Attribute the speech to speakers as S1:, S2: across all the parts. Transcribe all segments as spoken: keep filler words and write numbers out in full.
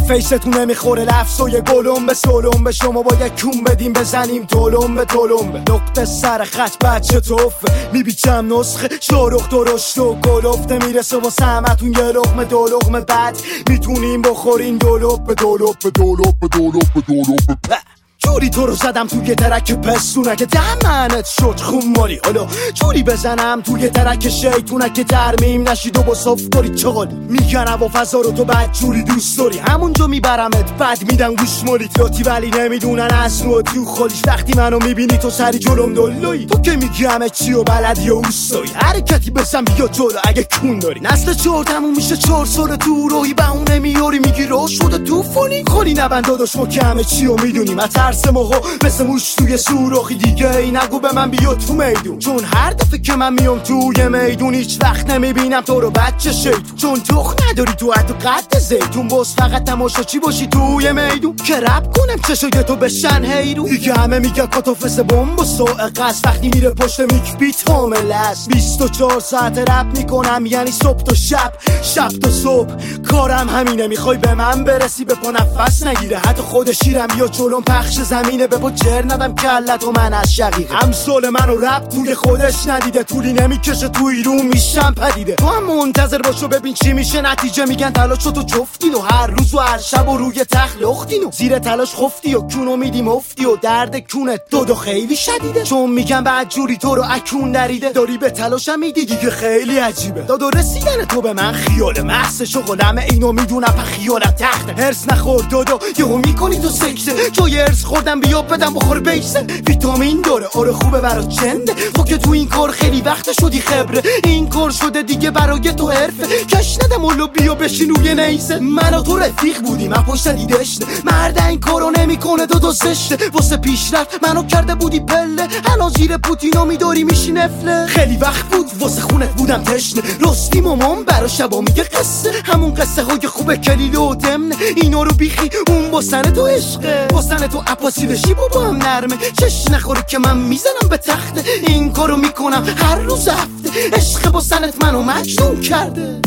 S1: فیستون نمیخوره لفظ و یه گلم به سلم به شما باید کون بدیم بزنیم دلم به دلم به نقطه سر خط بچه توفه میبیچم نسخه شاروخ درشت و گلفته میرسه و سمتون یه لقمه دو لقمه بعد میتونیم بخورین دولوب به دولوب به دولوب به دولوب به دولوب به جوری تو رو زدم توی ترک پستونه که دهمنت شد خون مالی حالا جوری بزنم توی ترک شیطونه که ترمیم نشید و با صف داری چغل میکنم و فضا رو تو بعد جوری دوست داری همونجا میبرمت بعد میدم گوش مالی تلاتی ولی نمیدونن از نوع تو خودش وقتی منو میبینی تو سری جلوم دلوی تو که میگی همه چی و بلدی و اوستایی حرکتی بزن بیا جلو اگه کون داری نسل چهار تموم میشه چهار سال تو روی بهونه میاری میگی رو شده توفونی خونی نبند داداش ما که همه چی و میدونیم ترس موقع مثل موش توی سوراخی دیگه ای نگو به من بیا تو میدون چون هر دفعه که من میام توی میدون هیچ وقت نمیبینم تو رو بچه شیطون چون تخ نداری تو حتی قد زیتون باز فقط تماشا چی باشی توی میدون که رب کنم چشای تو بشن هیرون دیگه همه میگه کاتوفس بمب و سائق است وقتی میره پشت میک بیت حامل است بیست و چهار ساعت رپ میکنم یعنی صبح تا شب شب تا صبح کارم همینه میخوای به من برسی به پا نفس نگیره حتی خود شیرم بیا جلوم پخش زمینه به با جر ندم کلت و من از شقیقه همسال منو رب توی خودش ندیده طولی نمیکشه توی رو میشم پدیده تو هم منتظر باشو ببین چی میشه نتیجه میگن تلاش تو جفتین و هر روز و هر شب و روی تخت لختین و زیر تلاش خفتی و کونو میدی مفتی و درد کونت دو دو خیلی شدیده چون میگن بعد جوری تو رو اکون دریده داری به تلاشم میدی دیگه خیلی عجیبه دادو رسیدن تو به من خیال محض شغلمه اینو میدونم پا خیالم تخته هرس نخور دادو یهو میکنی تو سکسه جای هرس خوردم بیا بدم بخور بیسه ویتامین داره آره خوبه برا چنده تو که تو این کار خیلی وقت شدی خبره این کار شده دیگه برای تو حرفه کش ندم اولو بیا بشین روی نیسه من و تو رفیق بودیم من پشت دیدشته مرد این کارو نمیکنه دو دو زشته واسه پیشرفت منو کرده بودی پله الان زیر پوتینو میداری میشی نفله خیلی وقت بود واسه خونت بودم تشنه راستی مامان برا شبا میگه قصه همون قصه های خوبه کلیل و تمنه اینا رو بیخی اون باسن تو عشقه باسن تو اپاسی بشی بابا هم نرمه چش نخوره که من میزنم به تخته این کارو میکنم هر روز هفته عشق با سنت منو مجنون کرده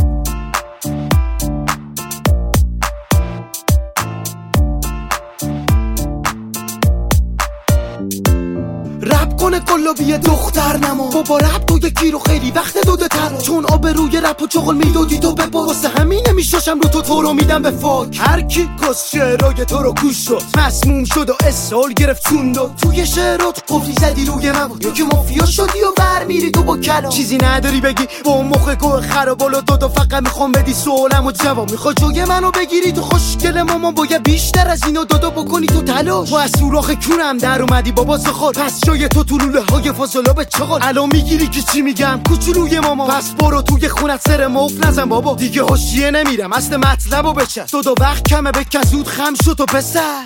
S1: رپ کنه کلابی دختر نما بابا رپ تو یکی رو خیلی وقت دوده تر چون آب روی رپ و چغل میدادی تو به با واسه همین نمیشاشم رو تو تو رو میدم به فاک هر کی کس شعرهای تو رو گوش شد مسموم شد و اسهال گرفت چون داد توی شعرات قفلی زدی روی من یا که مافیا شدی و بر میری تو با کلام چیزی نداری بگی با مخ گوه خراب و دو دو فقط میخوام بدی سوالم و جواب میخوای جوی منو بگیری تو خوشگل مامان باید بیشتر از اینو دو دو بکنی تو تلاش تو از سوراخ کونم در اومدی بابا سخار پس جای تو تو لوله های فاضلاب چغال الان میگیری که چی میگم کوچولوی ماما پس برو توی خونت سر موف نزن بابا دیگه حاشیه نمیرم اصل مطلبو بچن دو دو وقت کمه به کزود خم شد و پسر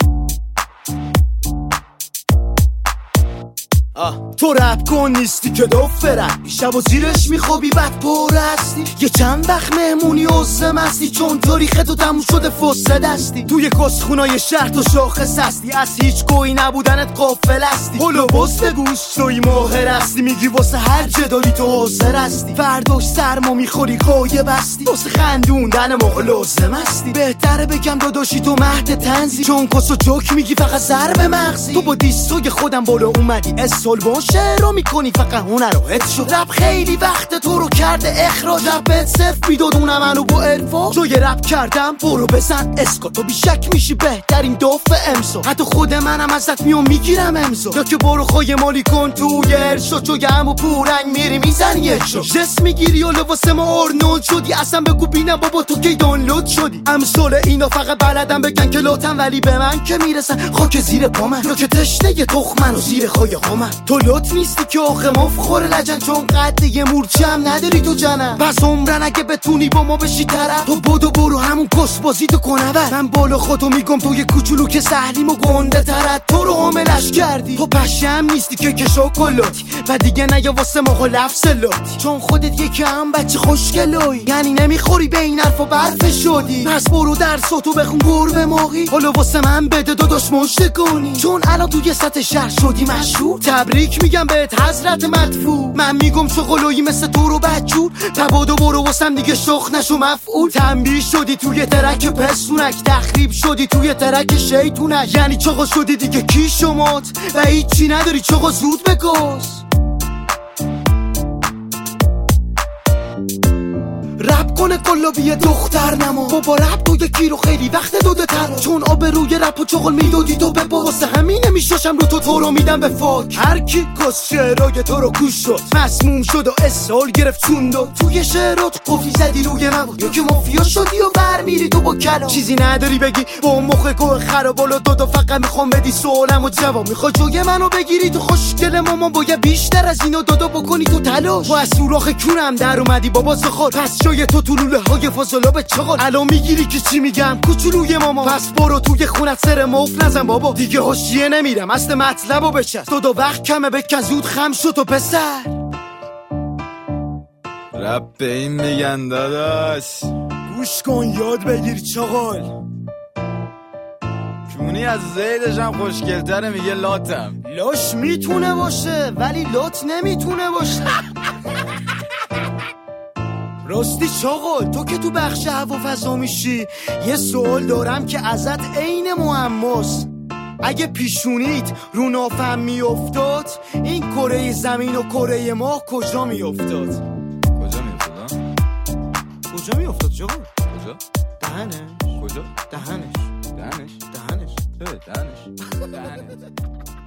S1: تو رپ کن نیستی که دفرم شب و زیرش میخوابی بعد پر هستی یه چند وقت مهمونی عزم هستی چون تاریخ تو تموم شده فسد هستی توی کسخونای شهر تو شاخص هستی از هیچ گوی نبودنت قافل هستی هلو بست گوش توی ماهر هستی میگی واسه هر جدالی تو حاضر هستی فرداش سرما میخوری قایب هستی واسه خندوندن ما لازم هستی بهتره بگم داداشی تو مهد تنزی چون کس و جوک میگی فقط ضرب مغزی تو با دیستوی خودم بالا اومدی سلبان شعر رو میکنی فقط هنر رو هد شد رپ خیلی وقت تو رو کرده اخراج رپت صرف میدادونه منو با ارفا جای رپ کردم برو بزن اسکا تو بیشک میشی بهترین دافع امسا حتی خود منم ازت میام میگیرم امسا یا که برو خواهی مالی کن تو ارشا جای همو پورنگ میری میزنی یک شا جس میگیری و لباس ما آرنولد شدی اصلا بگو بینم بابا تو کی دانلود شدی امثال اینا فقط بلدم بگن که لاتن ولی به من که میرسن خاک زیر پا من یا که تشنه تخمن و زیر خواهی خامن تو لط نیستی که آخه مفخور لجن چون قد یه مورچه هم نداری تو جنم پس عمرن اگه بتونی با ما بشی طرف تو بدو برو همون کس بازی تو کنه بر من بالا خودو میگم تو یه کوچولو که سهلیم و گنده ترت تو رو حاملش کردی تو پشم نیستی که کشو کلاتی و دیگه نیا واسه ما لفظ لاتی چون خودت یکم بچه خوشگلایی یعنی نمیخوری به این حرفا برف شدی پس برو درساتو بخون گربه ماغی حالا واسه من بده داداش مشت کنی چون الان توی سطح شهر شدی مشهور تبریک میگم بهت حضرت مدفوع. من میگم شغلویی مثل تو رو بدجور، تبادو برو واسم دیگه شخ نشو مفعول. تنبیه شدی توی ترک پسونک، تخریب شدی توی ترک شیطونک. یعنی چقا شدی دیگه کی شمات و هیچی نداری چقا زود بگوز. رپ کنه قلابی دختر نما بابا، رپ تو یکی رو خیلی وقت داده تر، چون آبروی رپ و چغل میدادی تو به با. واسه همینه میشاشم رو تو تو رو میدم به فاک. هر کی کس شعرای تو رو گوش شد مسموم شد و اسهال گرفت چون داد. توی شعرات قفی زدی روی من بود، یکی مافیا شدی و برمیری تو با کلام. چیزی نداری بگی با مخ گوه خرابالا دادا، فقط میخوام بدی سوالم و جواب. میخوای جوی منو بگیری تو خوشگل مامان، باید بیشتر از اینو دادا بکنی تو تلاش. تو از سوراخ کونم در اومدی بابا زخار، پس جای تو تو لوله های فاضلا به چغال. الان میگیری که چی میگم کوچولوی ماما، پس برو توی خونت سر موف نزن بابا. دیگه حاشیه نمیرم اصل مطلبو بچست، دو دو وقت کمه بکن زود خم شد تو پسر.
S2: رپ به این میگن داداش،
S1: گوش کن یاد بگیر چغال.
S2: کونی از زیدشم خوشگلتره میگه لاتم.
S1: لاش میتونه باشه ولی لات نمیتونه باشه. راستی چاقل تو که تو بخش هوا فضا میشی، یه سوال دارم که ازت عین معماست. اگه پیشونیت رو نافم میافتاد، این کره زمین و کره ماه کجا میافتاد؟
S2: کجا میافتاد؟
S1: کجا میافتاد چاقل؟
S2: کجا؟
S1: دهنش.
S2: کجا؟
S1: دهنش.
S2: دهنش؟
S1: دهنش.
S2: دهنش؟ دهنش